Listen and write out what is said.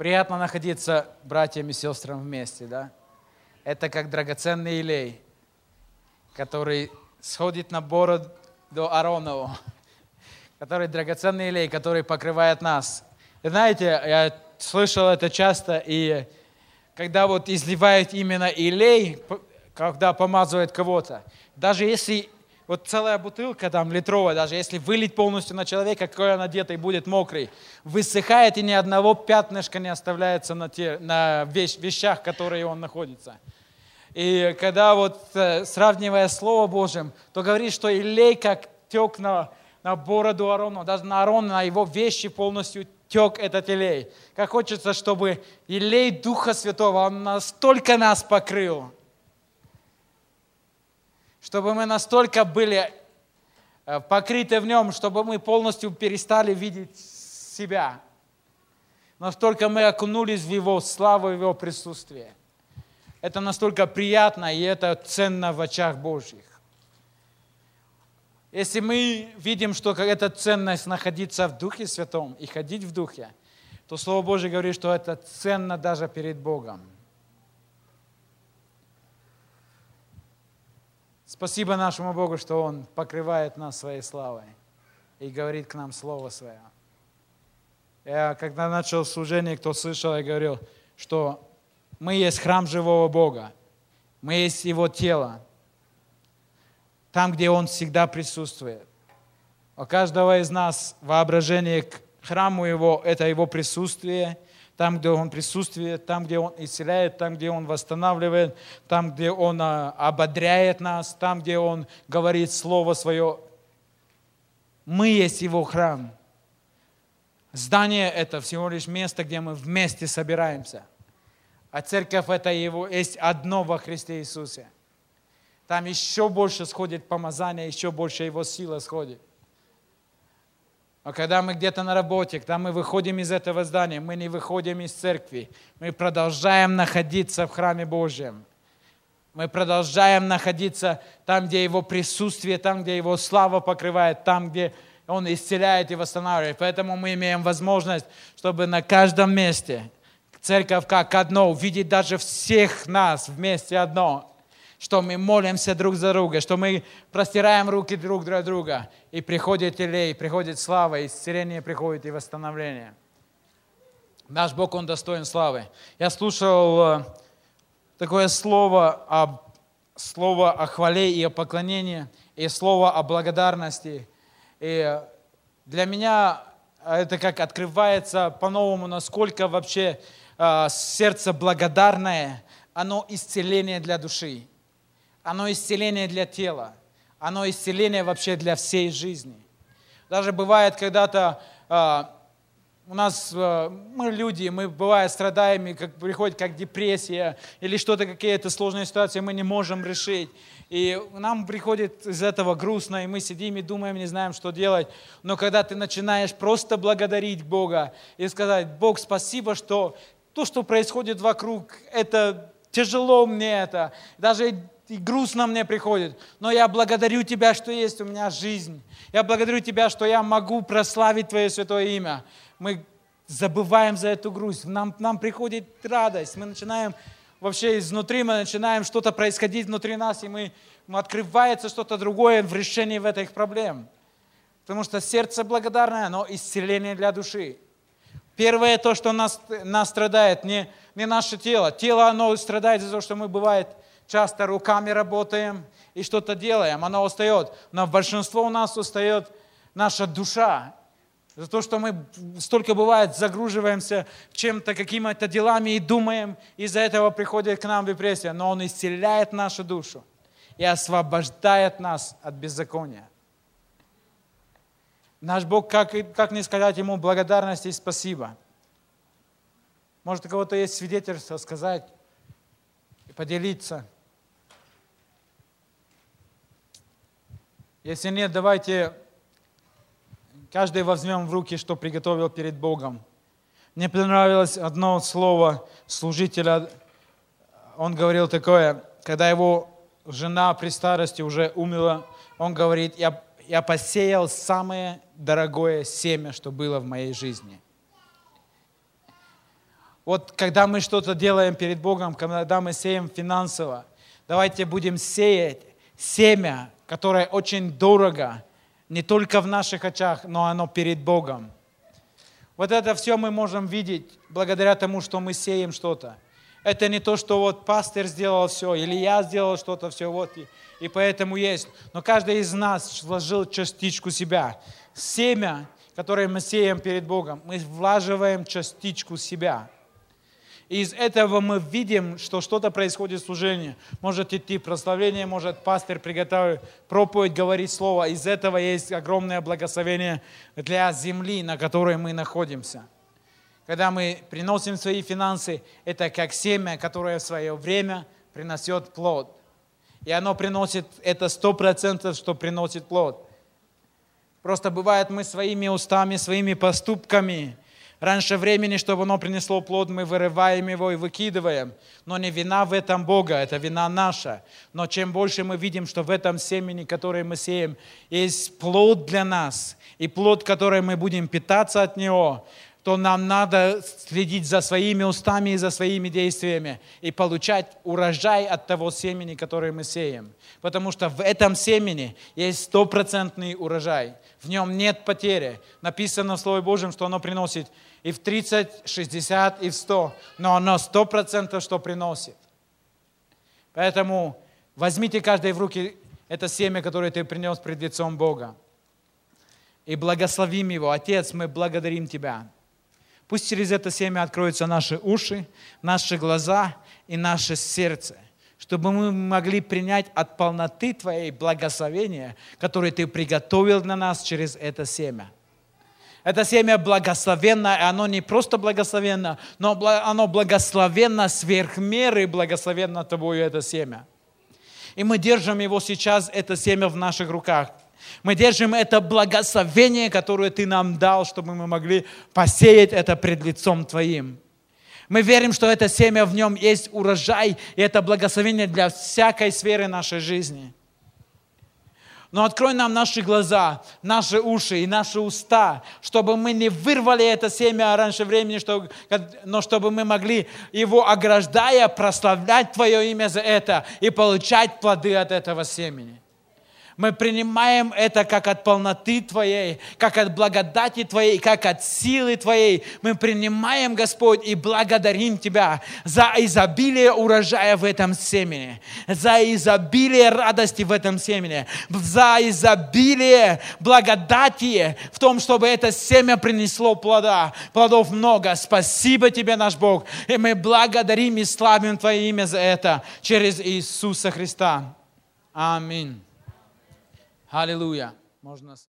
Приятно находиться братьям и сестрам вместе, да? Это как драгоценный елей, который сходит на бороду Ааронову, который драгоценный елей, который покрывает нас. И знаете, я слышал это часто, и когда вот изливают именно елей, когда помазывают кого-то, даже если вот целая бутылка там литровая, даже если вылить полностью на человека, какой он одетый будет мокрый, высыхает и ни одного пятнышка не оставляется на вещах, в которые он находится. И когда вот сравнивая Слово Божьим, то говорит, что елей как тек на бороду Аарона, даже на Аарона, на его вещи полностью тек этот елей. Как хочется, чтобы елей Духа Святого, он настолько нас покрыл, чтобы мы настолько были покрыты в нем, чтобы мы полностью перестали видеть себя. Настолько мы окунулись в Его славу, в Его присутствие. Это настолько приятно, и это ценно в очах Божьих. Если мы видим, что эта ценность находиться в Духе Святом и ходить в Духе, то Слово Божье говорит, что это ценно даже перед Богом. Спасибо нашему Богу, что Он покрывает нас своей славой и говорит к нам Слово Свое. Я когда начал служение, кто слышал, я говорил, что мы есть храм живого Бога, мы есть Его тело, там, где Он всегда присутствует. У каждого из нас воображение к храму Его – это Его присутствие, там, где Он присутствует, там, где Он исцеляет, там, где Он восстанавливает, там, где Он ободряет нас, там, где Он говорит Слово Свое. Мы есть Его храм. Здание – это всего лишь место, где мы вместе собираемся. А церковь – это Его, есть одно во Христе Иисусе. Там еще больше сходит помазание, еще больше Его сила сходит. А когда мы где-то на работе, когда мы выходим из этого здания, мы не выходим из церкви, мы продолжаем находиться в храме Божьем. Мы продолжаем находиться там, где Его присутствие, там, где Его слава покрывает, там, где Он исцеляет и восстанавливает. Поэтому мы имеем возможность, чтобы на каждом месте церковь как одно, увидеть даже всех нас вместе одно, что мы молимся друг за друга, что мы простираем руки друг для друга, и приходит елей, приходит слава, исцеление приходит и восстановление. Наш Бог, Он достоин славы. Я слушал такое слово о хвале и о поклонении, и слово о благодарности. И для меня это как открывается по-новому, насколько вообще сердце благодарное, оно исцеление для души. Оно исцеление для тела. Оно исцеление вообще для всей жизни. Даже бывает когда-то у нас, мы люди, мы бывает страдаем, и приходит как депрессия или что-то, какие-то сложные ситуации мы не можем решить. И нам приходит из этого грустно, и мы сидим и думаем, не знаем, что делать. Но когда ты начинаешь просто благодарить Бога и сказать: Бог, спасибо, что то, что происходит вокруг, это тяжело мне это, даже и грустно мне приходит, но я благодарю Тебя, что есть у меня жизнь. Я благодарю Тебя, что я могу прославить Твое святое имя. Мы забываем за эту грусть, нам приходит радость, мы начинаем вообще изнутри, мы начинаем что-то происходить внутри нас, и открывается что-то другое в решении этих проблем. Потому что сердце благодарное, оно исцеление для души. Первое то, что нас страдает, не наше тело. Тело, оно страдает из-за того, что мы, бывает, часто руками работаем и что-то делаем, оно устает. Но большинство у нас устает наша душа. За то, что мы столько бывает загруживаемся чем-то, какими-то делами и думаем, из-за этого приходит к нам депрессия. Но Он исцеляет нашу душу и освобождает нас от беззакония. Наш Бог, как не сказать Ему благодарность и спасибо? Может, у кого-то есть свидетельство сказать и поделиться? Если нет, давайте каждый возьмем в руки, что приготовил перед Богом. Мне понравилось одно слово служителя. Он говорил такое, когда его жена при старости уже умерла, он говорит: я посеял самое дорогое семя, что было в моей жизни. Вот когда мы что-то делаем перед Богом, когда мы сеем финансово, давайте будем сеять семя, которое очень дорого, не только в наших очах, но оно перед Богом. Вот это все мы можем видеть благодаря тому, что мы сеем что-то. Это не то, что вот пастор сделал все, или я сделал что-то, все, вот, и поэтому есть. Но каждый из нас вложил частичку себя. Семя, которое мы сеем перед Богом, мы влаживаем частичку себя. И из этого мы видим, что что-то происходит в служении. Может идти прославление, может пастор приготовить проповедь, говорить слово. Из этого есть огромное благословение для земли, на которой мы находимся. Когда мы приносим свои финансы, это как семя, которое в свое время приносит плод. И оно приносит, это 100%, что приносит плод. Просто бывает, мы своими устами, своими поступками, раньше времени, чтобы оно принесло плод, мы вырываем его и выкидываем. Но не вина в этом Бога, это вина наша. Но чем больше мы видим, что в этом семени, которое мы сеем, есть плод для нас, и плод, который мы будем питаться от него, то нам надо следить за своими устами и за своими действиями и получать урожай от того семени, которое мы сеем. Потому что в этом семени есть 100% урожай. В нем нет потери. Написано в Слове Божьем, что оно приносит и в 30, 60, и в 100. Но оно 100% что приносит. Поэтому возьмите каждый в руки это семя, которое ты принес пред лицом Бога. И благословим его. Отец, мы благодарим Тебя. Пусть через это семя откроются наши уши, наши глаза и наше сердце, чтобы мы могли принять от полноты Твоей благословения, которое Ты приготовил для нас через это семя. Это семя благословенно, и оно не просто благословенно, но оно благословенно сверх меры, благословенно Тобою это семя. И мы держим его сейчас, это семя в наших руках. Мы держим это благословение, которое Ты нам дал, чтобы мы могли посеять это пред лицом Твоим. Мы верим, что это семя, в нем есть урожай, и это благословение для всякой сферы нашей жизни. Но открой нам наши глаза, наши уши и наши уста, чтобы мы не вырвали это семя раньше времени, но чтобы мы могли его, ограждая, прославлять Твое имя за это и получать плоды от этого семени. Мы принимаем это как от полноты Твоей, как от благодати Твоей, как от силы Твоей. Мы принимаем, Господь, и благодарим Тебя за изобилие урожая в этом семени, за изобилие радости в этом семени, за изобилие благодати в том, чтобы это семя принесло плодов много. Спасибо Тебе, наш Бог, и мы благодарим и славим Твое имя за это через Иисуса Христа. Аминь. Аллилуйя. Можно